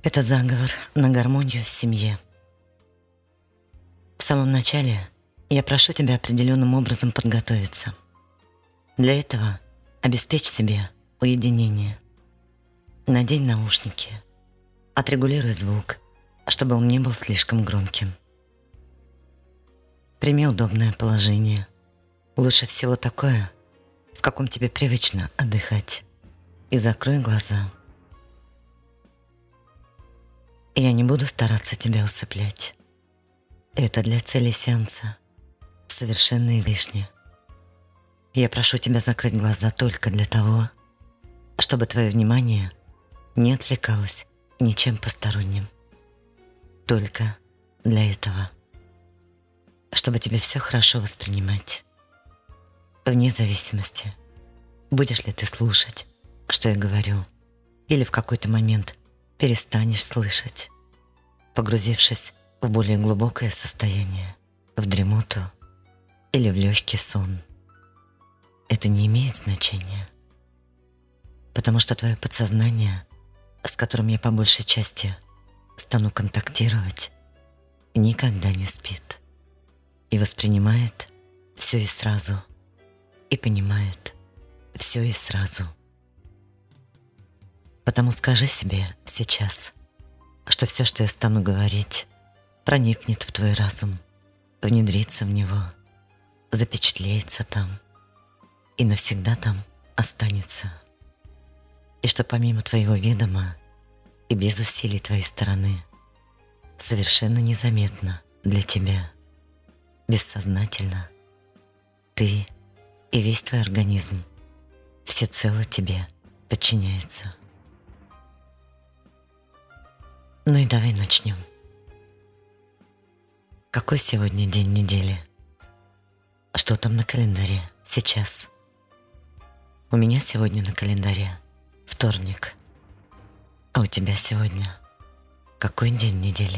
Это заговор на гармонию в семье. В самом начале я прошу тебя определенным образом подготовиться. Для этого обеспечь себе уединение. Надень наушники. Отрегулируй звук, чтобы он не был слишком громким. Прими удобное положение. Лучше всего такое, в каком тебе привычно отдыхать. И закрой глаза. Я не буду стараться тебя усыплять. Это для цели сеанса совершенно излишне. Я прошу тебя закрыть глаза только для того, чтобы твое внимание не отвлекалось ничем посторонним. Только для этого. Чтобы тебе все хорошо воспринимать. Вне зависимости, будешь ли ты слушать, что я говорю, или в какой-то момент перестанешь слышать, погрузившись в более глубокое состояние, в дремоту или в легкий сон. Это не имеет значения, потому что твое подсознание, с которым я по большей части стану контактировать, никогда не спит и воспринимает все и сразу, и понимает все и сразу. Потому скажи себе сейчас, что все, что я стану говорить, проникнет в твой разум, внедрится в него, запечатлеется там и навсегда там останется. И что помимо твоего ведома и без усилий твоей стороны, совершенно незаметно для тебя, бессознательно, ты и весь твой организм всецело тебе подчиняется. Ну и давай начнем. Какой сегодня день недели? Что там на календаре сейчас? У меня сегодня на календаре вторник. А у тебя сегодня какой день недели?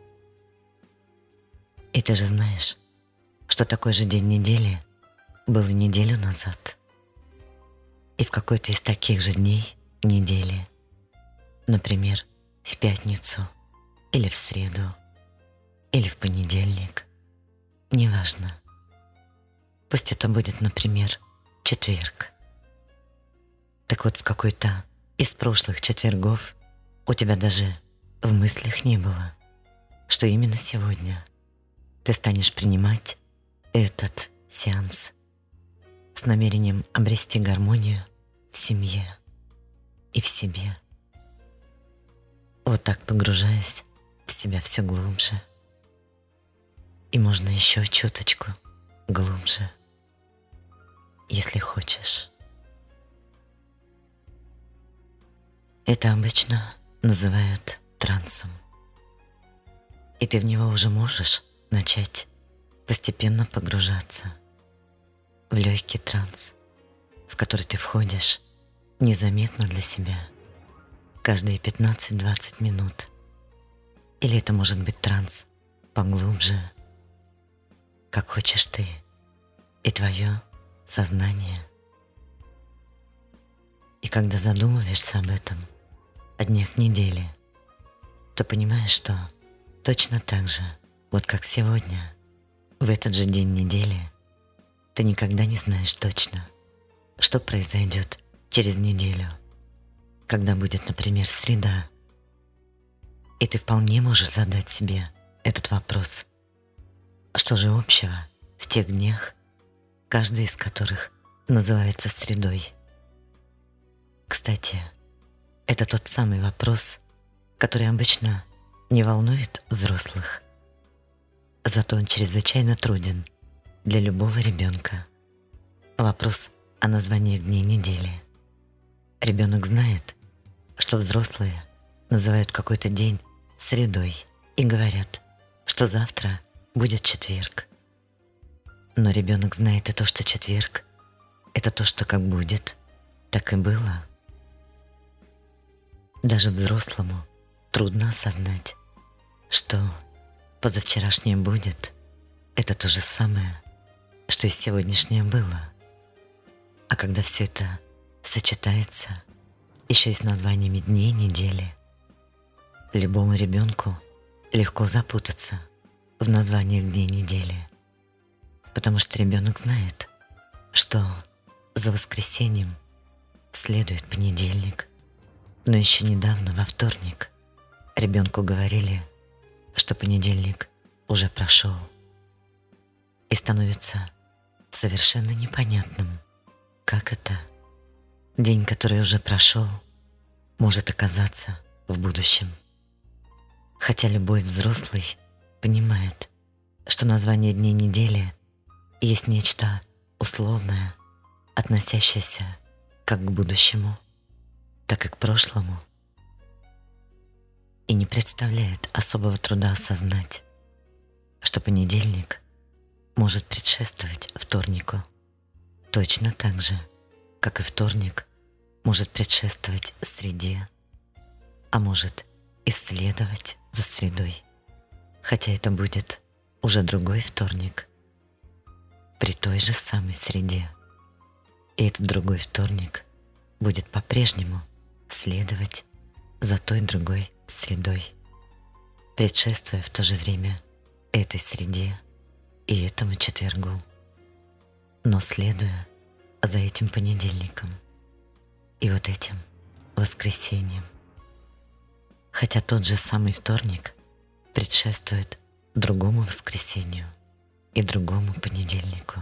И ты же знаешь, что такой же день недели был и неделю назад. И в какой-то из таких же дней недели, например, в пятницу или в среду или в понедельник, неважно. Пусть это будет, например, четверг. Так вот, в какой-то из прошлых четвергов у тебя даже в мыслях не было, что именно сегодня ты станешь принимать этот сеанс с намерением обрести гармонию в семье и в себе. Вот так погружаясь в себя все глубже. И можно еще чуточку глубже, если хочешь. Это обычно называют трансом. И ты в него уже можешь начать постепенно погружаться в легкий транс, в который ты входишь незаметно для себя каждые 15-20 минут. Или это может быть транс поглубже, как хочешь ты и твое сознание. И когда задумываешься об этом, о днях недели, то понимаешь, что точно так же, вот как сегодня, в этот же день недели, ты никогда не знаешь точно, что произойдет через неделю, когда будет, например, среда. И ты вполне можешь задать себе этот вопрос. Что же общего в тех днях, каждый из которых называется средой? Кстати, это тот самый вопрос, который обычно не волнует взрослых. Зато он чрезвычайно труден для любого ребенка. Вопрос о названии дней недели. Ребенок знает, что взрослые называют какой-то день средой и говорят, что завтра будет четверг. Но ребенок знает и то, что четверг – это то, что как будет, так и было. Даже взрослому трудно осознать, что позавчерашнее будет – это то же самое, что и сегодняшнее было. А когда все это сочетается еще и с названиями дней недели, Любому ребенку легко запутаться в названиях дней недели, потому что ребенок знает, что за воскресеньем следует понедельник, но еще недавно, во вторник, ребенку говорили, что понедельник уже прошел. И становится совершенно непонятным, как это день, который уже прошел, может оказаться в будущем. Хотя любой взрослый понимает, что название дней недели есть нечто условное, относящееся как к будущему, так и к прошлому, и не представляет особого труда осознать, что понедельник может предшествовать вторнику, точно так же, как и вторник может предшествовать среде, а может исследовать за средой, хотя это будет уже другой вторник при той же самой среде. И этот другой вторник будет по-прежнему следовать за той другой средой, предшествуя в то же время этой среде и этому четвергу, но следуя за этим понедельником и вот этим воскресеньем. Хотя тот же самый вторник предшествует другому воскресенью и другому понедельнику.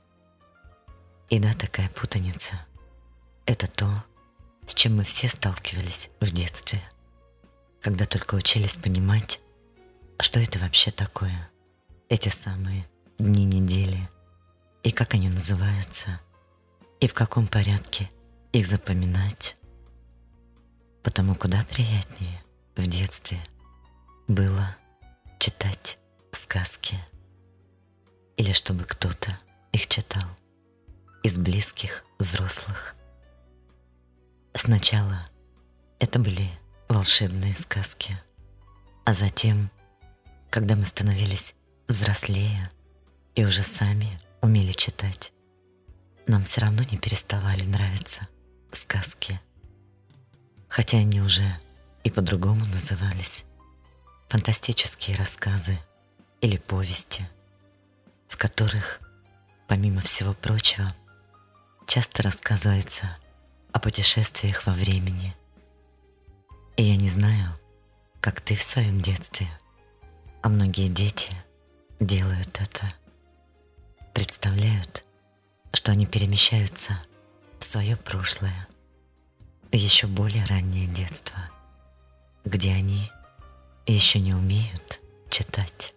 И да, такая путаница — это то, с чем мы все сталкивались в детстве, когда только учились понимать, что это вообще такое, эти самые дни недели, и как они называются, и в каком порядке их запоминать. Потому куда приятнее в детстве было читать сказки, или чтобы кто-то их читал из близких взрослых. Сначала это были волшебные сказки, а затем, когда мы становились взрослее и уже сами умели читать, нам все равно не переставали нравиться сказки, хотя они уже и по-другому назывались: фантастические рассказы или повести, в которых, помимо всего прочего, часто рассказывается о путешествиях во времени. И я не знаю, как ты в своем детстве, а многие дети делают это. Представляют, что они перемещаются в свое прошлое, в еще более раннее детство, где они еще не умеют читать.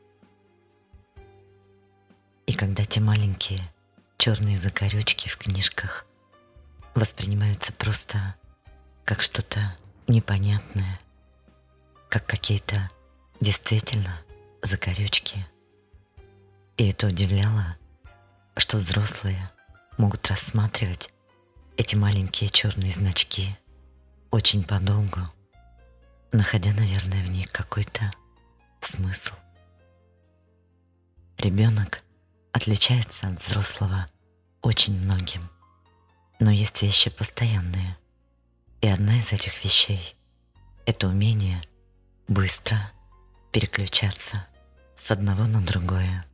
И когда те маленькие черные закорючки в книжках воспринимаются просто как что-то непонятное, как какие-то действительно закорючки, и это удивляло, что взрослые могут рассматривать эти маленькие черные значки очень подолгу, находя, наверное, в них какой-то смысл. Ребенок отличается от взрослого очень многим, но есть вещи постоянные, и одна из этих вещей — это умение быстро переключаться с одного на другое.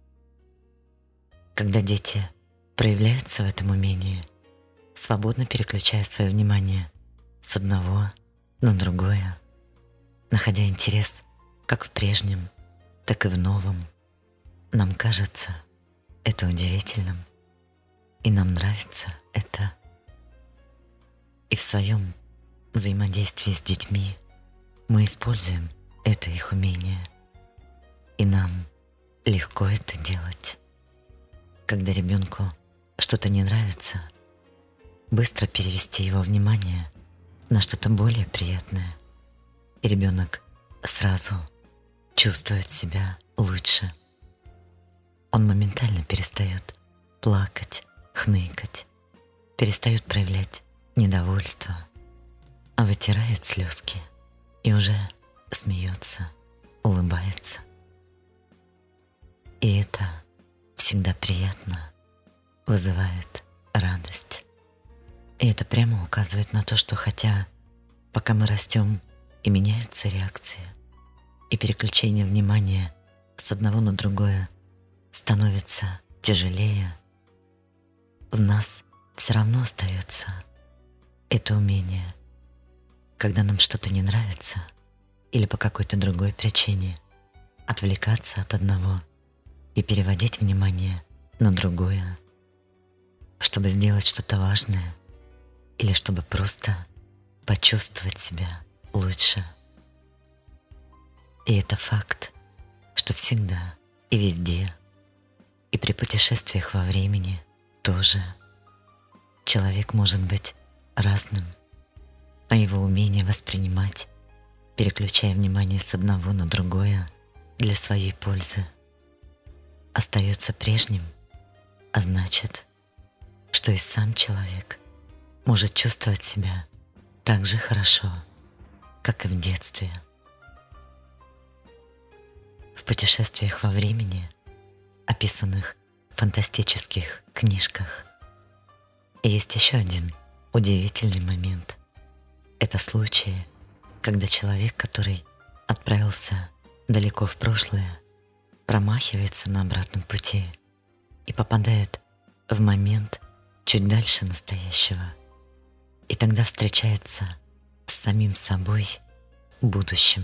Когда дети проявляются в этом умении, свободно переключая свое внимание с одного на другое, находя интерес как в прежнем, так и в новом, нам кажется это удивительным, и нам нравится это. И в своем взаимодействии с детьми мы используем это их умение, и нам легко это делать. Когда ребенку что-то не нравится, быстро перевести его внимание на что-то более приятное, и ребенок сразу чувствует себя лучше. Он моментально перестает плакать, хныкать, перестает проявлять недовольство, а вытирает слезки и уже смеется, улыбается. И это всегда приятно, вызывает радость. И это прямо указывает на то, что хотя пока мы растем и меняются реакции, и переключение внимания с одного на другое становится тяжелее, в нас все равно остается это умение, когда нам что-то не нравится или по какой-то другой причине, отвлекаться от одного и переводить внимание на другое, чтобы сделать что-то важное или чтобы просто почувствовать себя лучше. И это факт, что всегда и везде, и при путешествиях во времени тоже человек может быть разным, а его умение воспринимать, переключая внимание с одного на другое для своей пользы, остается прежним, а значит, что и сам человек может чувствовать себя так же хорошо, как и в детстве. В путешествиях во времени, описанных в фантастических книжках, есть еще один удивительный момент. Это случаи, когда человек, который отправился далеко в прошлое, промахивается на обратном пути и попадает в момент чуть дальше настоящего, и тогда встречается с самим собой будущим.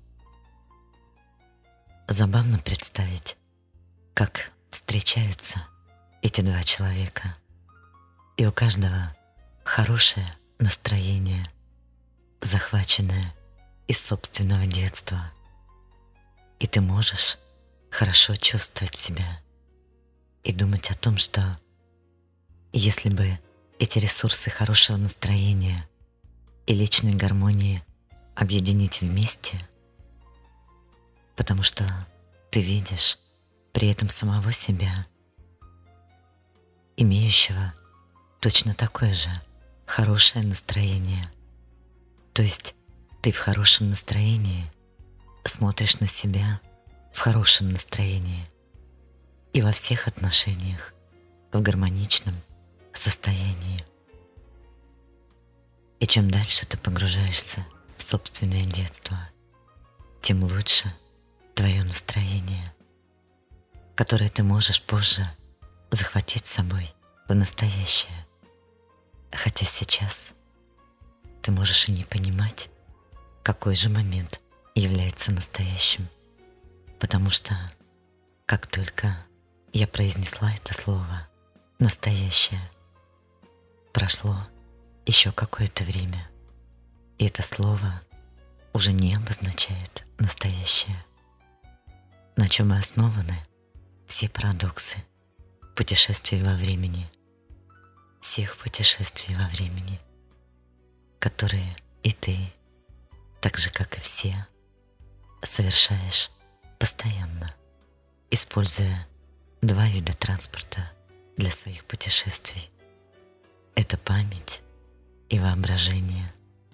Забавно представить, как встречаются эти два человека, и у каждого хорошее настроение, захваченное из собственного детства, и ты можешь хорошо чувствовать себя и думать о том, что если бы эти ресурсы хорошего настроения и личной гармонии объединить вместе, потому что ты видишь при этом самого себя, имеющего точно такое же хорошее настроение. То есть ты в хорошем настроении смотришь на себя в хорошем настроении и во всех отношениях в гармоничном состоянии. И чем дальше ты погружаешься в собственное детство, тем лучше твое настроение, которое ты можешь позже захватить с собой в настоящее. Хотя сейчас ты можешь и не понимать, какой же момент является настоящим, потому что как только я произнесла это слово «настоящее», прошло еще какое-то время, и это слово уже не обозначает настоящее, на чем и основаны все парадоксы путешествий во времени, всех путешествий во времени, которые и ты, так же как и все, совершаешь постоянно, используя два вида транспорта для своих путешествий. Это память и воображение.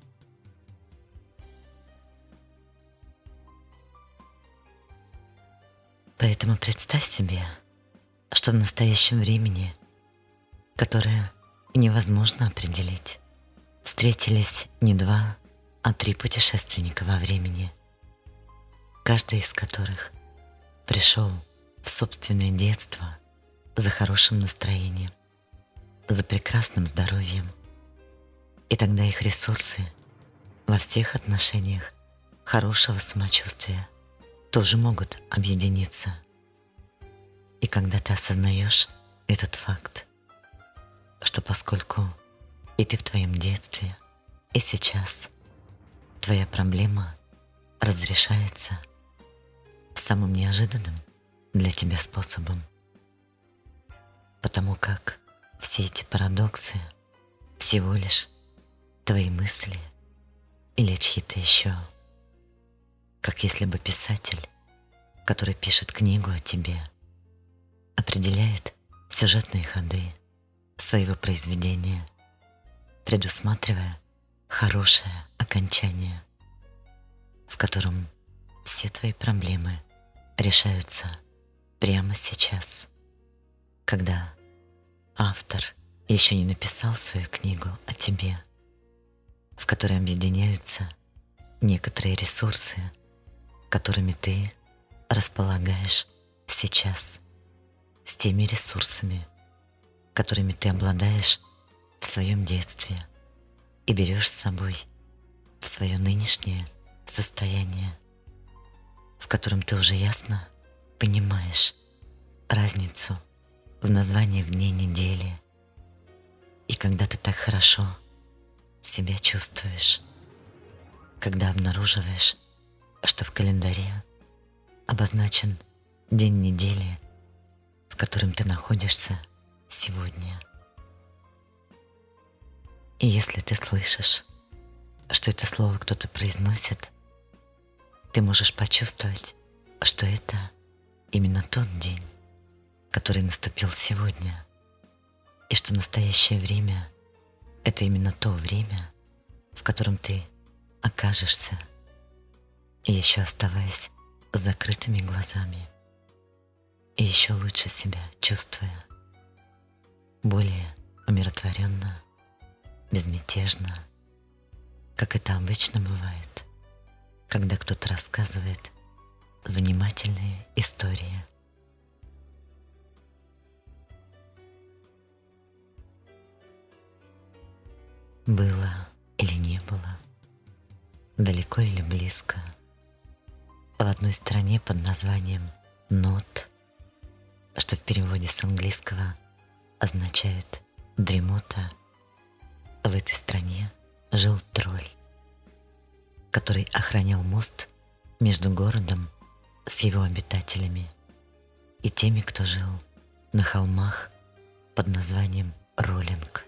Поэтому представь себе, что в настоящем времени, которое невозможно определить, встретились не два, а три путешественника во времени, каждый из которых пришел в собственное детство за хорошим настроением, за прекрасным здоровьем, и тогда их ресурсы во всех отношениях хорошего самочувствия тоже могут объединиться. И когда ты осознаешь этот факт, что поскольку и ты в твоем детстве, и сейчас твоя проблема разрешается самым неожиданным для тебя способом, потому как все эти парадоксы всего лишь твои мысли или чьи-то еще, как если бы писатель, который пишет книгу о тебе, определяет сюжетные ходы своего произведения, предусматривая хорошее окончание, в котором все твои проблемы решаются прямо сейчас, когда автор еще не написал свою книгу о тебе, в которой объединяются некоторые ресурсы, которыми ты располагаешь сейчас, с теми ресурсами, которыми ты обладаешь в своем детстве и берешь с собой в свое нынешнее состояние, в котором ты уже ясно понимаешь разницу в названиях дней недели и когда ты так хорошо себя чувствуешь, когда обнаруживаешь, что в календаре обозначен день недели, в котором ты находишься сегодня. И если ты слышишь, что это слово кто-то произносит, ты можешь почувствовать, что это именно тот день, который наступил сегодня, и что настоящее время — это именно то время, в котором ты окажешься, и еще оставаясь с закрытыми глазами, и еще лучше себя чувствуя, более умиротворенно, безмятежно, как это обычно бывает, когда кто-то рассказывает занимательные истории. Было или не было, далеко или близко, в одной стране под названием Нот, что в переводе с английского означает «дремота», в этой стране жил тролль, который охранял мост между городом с его обитателями и теми, кто жил на холмах под названием Роллинг.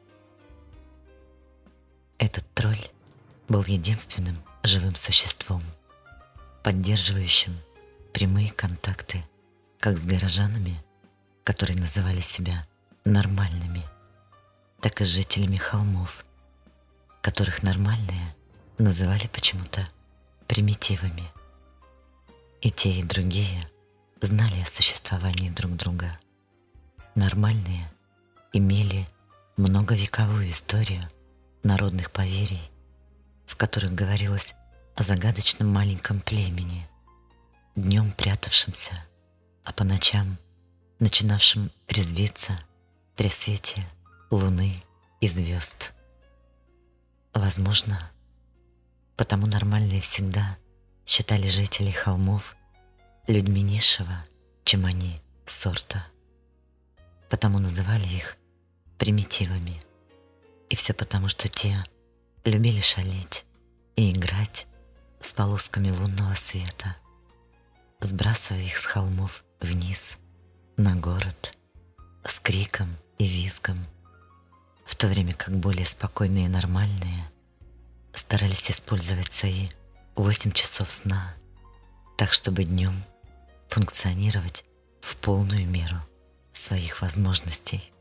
Этот тролль был единственным живым существом, поддерживающим прямые контакты как с горожанами, которые называли себя нормальными, так и с жителями холмов, которых нормальные называли почему-то примитивами. И те, и другие знали о существовании друг друга. Нормальные имели многовековую историю народных поверий, в которых говорилось о загадочном маленьком племени, днем прятавшемся, а по ночам начинавшем резвиться при свете луны и звезд. Возможно, потому нормальные всегда считали жителей холмов людьми низшего, чем они, сорта. Потому называли их примитивами. И все потому, что те любили шалить и играть с полосками лунного света, сбрасывая их с холмов вниз, на город, с криком и визгом, в то время как более спокойные и нормальные старались использовать свои 8 часов сна так, чтобы днем функционировать в полную меру своих возможностей.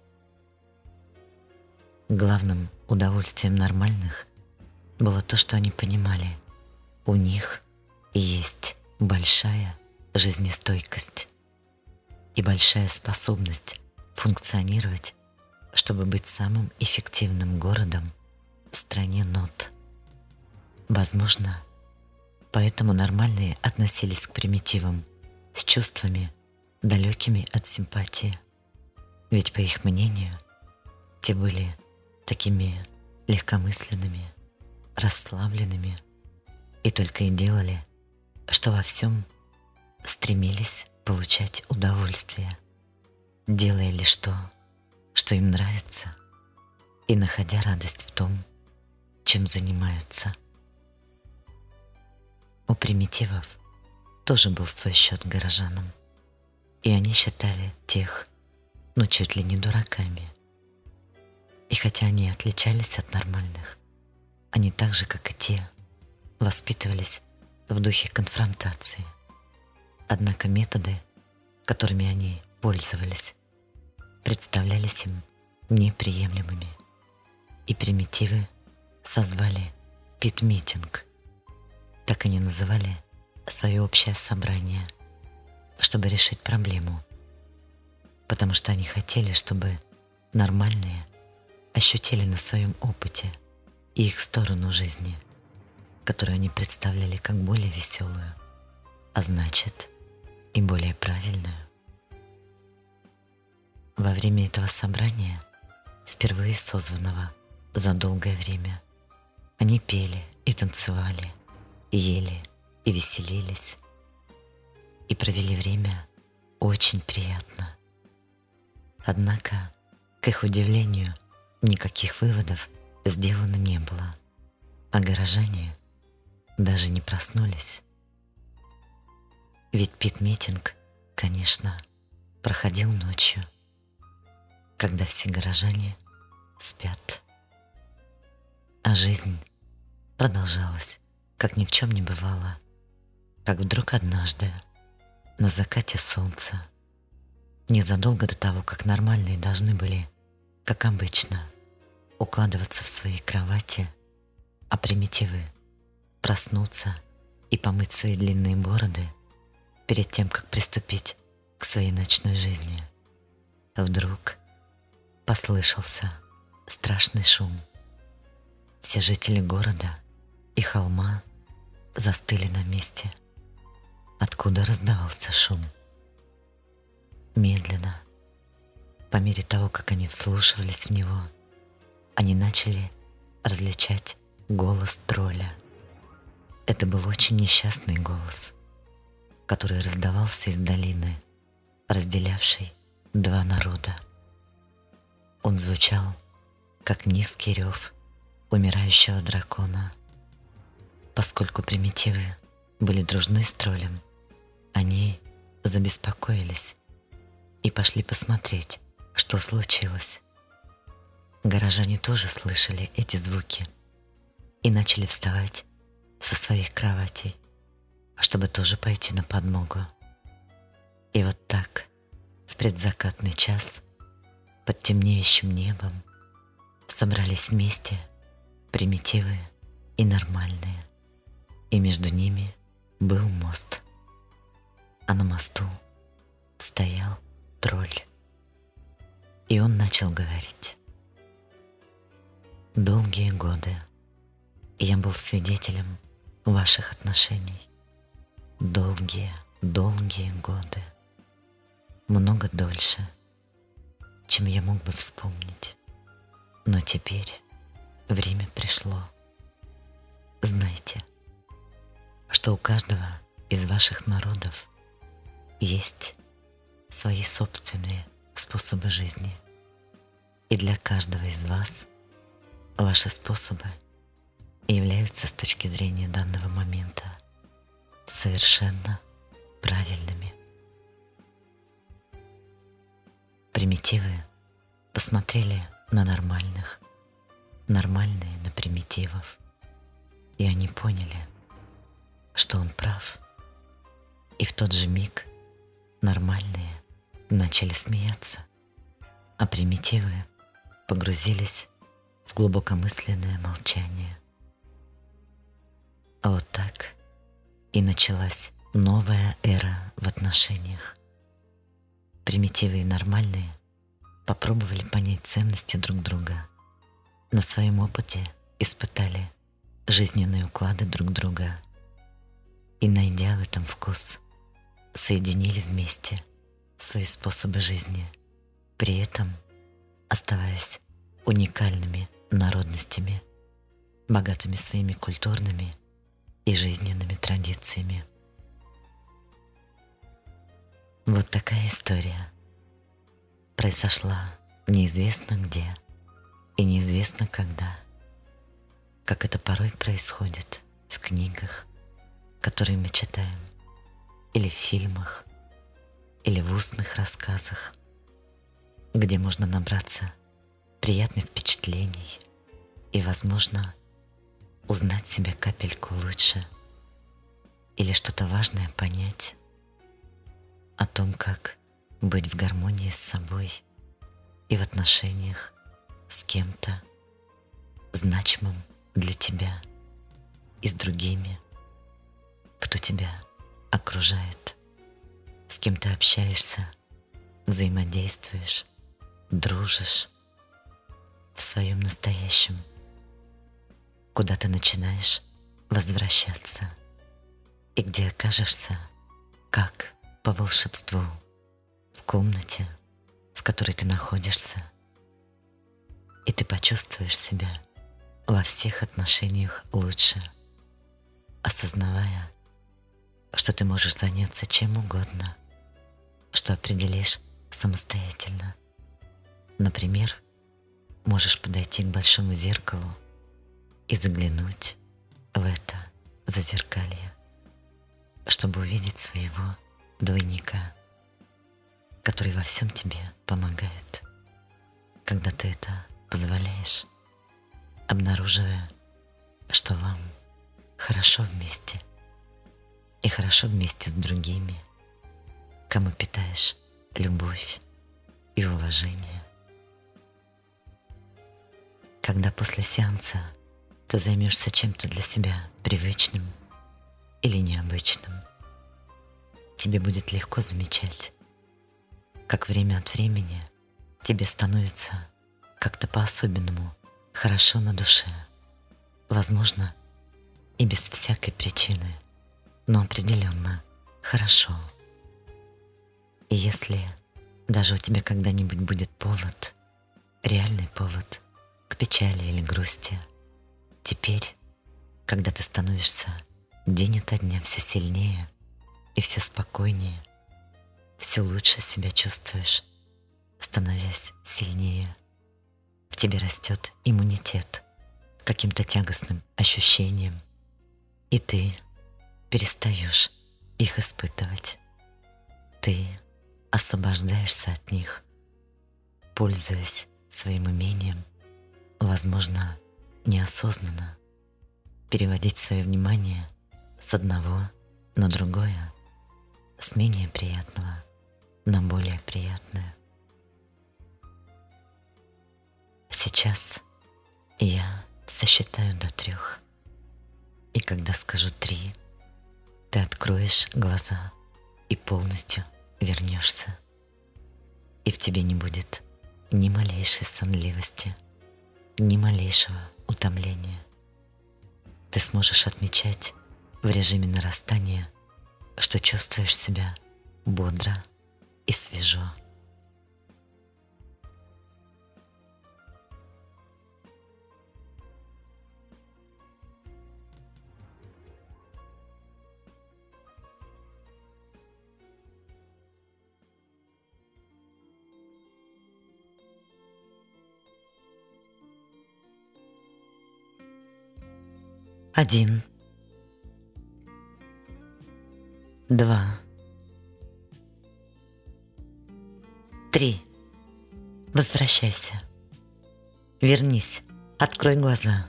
Главным удовольствием нормальных было то, что они понимали, у них есть большая жизнестойкость и большая способность функционировать, чтобы быть самым эффективным городом в стране Нот. Возможно, поэтому нормальные относились к примитивам с чувствами, далекими от симпатии. Ведь, по их мнению, те были такими легкомысленными, расслабленными и только и делали, что во всем стремились получать удовольствие, делая лишь то, что им нравится, и находя радость в том, чем занимаются. У примитивов тоже был свой счет горожанам, и они считали тех, чуть ли не дураками. И хотя они отличались от нормальных, они так же, как и те, воспитывались в духе конфронтации. Однако методы, которыми они пользовались, представлялись им неприемлемыми, и примитивы созвали пит-митинг. Так они называли свое общее собрание, чтобы решить проблему, потому что они хотели, чтобы нормальные ощутили на своем опыте и их сторону жизни, которую они представляли как более веселую, а значит, и более правильную. Во время этого собрания, впервые созванного за долгое время, они пели и танцевали, и ели и веселились, и провели время очень приятно. Однако, к их удивлению, никаких выводов сделано не было, а горожане даже не проснулись. Ведь пит-митинг, конечно, проходил ночью, когда все горожане спят. А жизнь продолжалась, как ни в чем не бывало, как вдруг однажды, на закате солнца, незадолго до того, как нормальные должны были, как обычно, укладываться в свои кровати, а примитивы проснуться и помыть свои длинные бороды перед тем, как приступить к своей ночной жизни, вдруг послышался страшный шум. Все жители города и холма застыли на месте. Откуда раздавался шум? Медленно, по мере того, как они вслушивались в него, они начали различать голос тролля. Это был очень несчастный голос, который раздавался из долины, разделявшей два народа. Он звучал, как низкий рев умирающего дракона. Поскольку примитивы были дружны с троллем, они забеспокоились и пошли посмотреть, что случилось. Горожане тоже слышали эти звуки и начали вставать со своих кроватей, чтобы тоже пойти на подмогу. И вот так, в предзакатный час, под темнеющим небом, собрались вместе примитивы и нормальные, и между ними был мост. А на мосту стоял тролль, и он начал говорить. Долгие годы я был свидетелем ваших отношений. Долгие годы. Много дольше, чем я мог бы вспомнить. Но теперь время пришло. Знайте, что у каждого из ваших народов есть свои собственные способы жизни. И для каждого из вас ваши способы являются с точки зрения данного момента совершенно правильными. Примитивы посмотрели на нормальных, нормальные на примитивов, и они поняли, что он прав. И в тот же миг нормальные начали смеяться, а примитивы погрузились в глубокомысленное молчание. А вот так и началась новая эра в отношениях. Примитивы и нормальные попробовали понять ценности друг друга, на своем опыте испытали жизненные уклады друг друга и, найдя в этом вкус, соединили вместе свои способы жизни, при этом оставаясь уникальными народностями, богатыми своими культурными и жизненными традициями. Вот такая история произошла неизвестно где и неизвестно когда, как это порой происходит в книгах, которые мы читаем, или в фильмах, или в устных рассказах, где можно набраться приятных впечатлений и, возможно, узнать себя капельку лучше или что-то важное понять о том, как быть в гармонии с собой и в отношениях с кем-то значимым для тебя и с другими, кто тебя окружает, с кем ты общаешься, взаимодействуешь, дружишь в своем настоящем, куда ты начинаешь возвращаться, и где окажешься, как по волшебству, в комнате, в которой ты находишься, и ты почувствуешь себя во всех отношениях лучше, осознавая, что ты можешь заняться чем угодно, что определишь самостоятельно. Например, можешь подойти к большому зеркалу и заглянуть в это зазеркалье, чтобы увидеть своего двойника, который во всем тебе помогает, когда ты это позволяешь, обнаруживая, что вам хорошо вместе и хорошо вместе с другими, кому питаешь любовь и уважение. Когда после сеанса ты займешься чем-то для себя привычным или необычным, тебе будет легко замечать, как время от времени тебе становится как-то по-особенному хорошо на душе. Возможно, и без всякой причины, но определенно хорошо. И если даже у тебя когда-нибудь будет повод, реальный повод к печали или грусти, теперь, когда ты становишься день ото дня все сильнее и все спокойнее, все лучше себя чувствуешь, становясь сильнее, в тебе растет иммунитет к каким-то тягостным ощущениям, и ты перестаешь их испытывать. Ты освобождаешься от них, пользуясь своим умением, возможно, неосознанно, переводить свое внимание с одного на другое, с менее приятного на более приятное. Сейчас я сосчитаю до 3, и когда скажу 3, ты откроешь глаза и полностью вернешься, и в тебе не будет ни малейшей сонливости, ни малейшего утомления. Ты сможешь отмечать в режиме нарастания, что чувствуешь себя бодро и свежо. Один, 2, 3. Возвращайся. Вернись, открой глаза.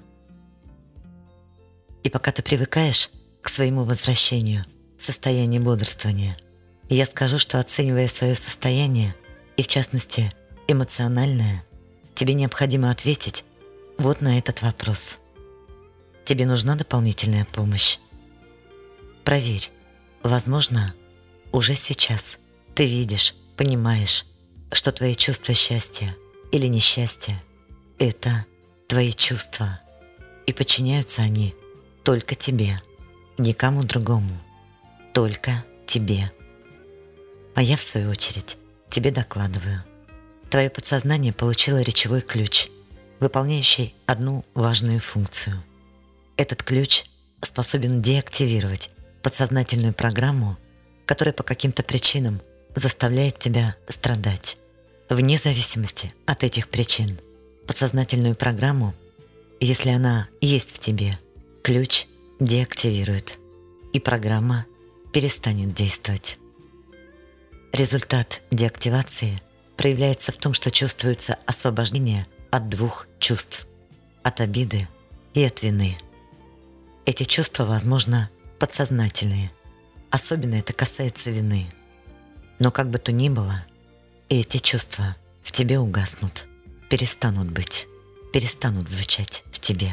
И пока ты привыкаешь к своему возвращению в состояние бодрствования, я скажу, что, оценивая свое состояние, и в частности эмоциональное, тебе необходимо ответить вот на этот вопрос. Тебе нужна дополнительная помощь? Проверь. Возможно, уже сейчас ты видишь, понимаешь, что твои чувства счастья или несчастья – это твои чувства, и подчиняются они только тебе, никому другому, только тебе. А я, в свою очередь, тебе докладываю. Твое подсознание получило речевой ключ, выполняющий одну важную функцию. Этот ключ способен деактивировать подсознательную программу, которая по каким-то причинам заставляет тебя страдать. Вне зависимости от этих причин, подсознательную программу, если она есть в тебе, ключ деактивирует, и программа перестанет действовать. Результат деактивации проявляется в том, что чувствуется освобождение от 2 чувств – от обиды и от вины. Эти чувства, возможно, подсознательные, особенно это касается вины. Но как бы то ни было, эти чувства в тебе угаснут, перестанут быть, перестанут звучать в тебе.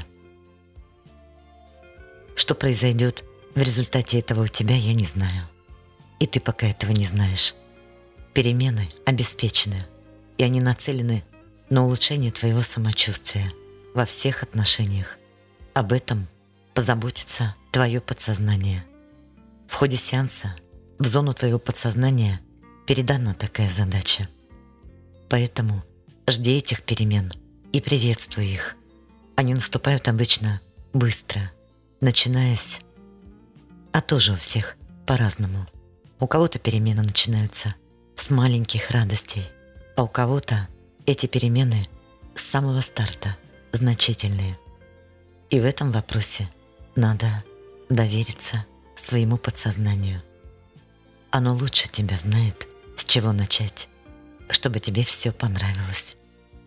Что произойдет в результате этого у тебя, я не знаю. И ты пока этого не знаешь. Перемены обеспечены, и они нацелены на улучшение твоего самочувствия во всех отношениях. Об этом позаботится твое подсознание. В ходе сеанса в зону твоего подсознания передана такая задача. Поэтому жди этих перемен и приветствуй их. Они наступают обычно быстро, начинаясь, а тоже у всех по-разному. У кого-то перемены начинаются с маленьких радостей, а у кого-то эти перемены с самого старта значительные. И в этом вопросе надо довериться своему подсознанию. Оно лучше тебя знает, с чего начать, чтобы тебе все понравилось.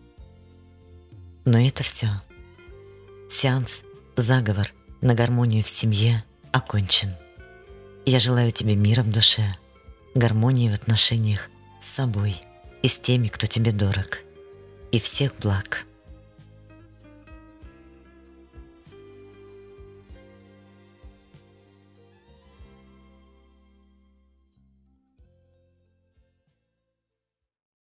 Но это все. Сеанс «Заговор на гармонию в семье» окончен. Я желаю тебе мира в душе, гармонии в отношениях с собой и с теми, кто тебе дорог, и всех благ.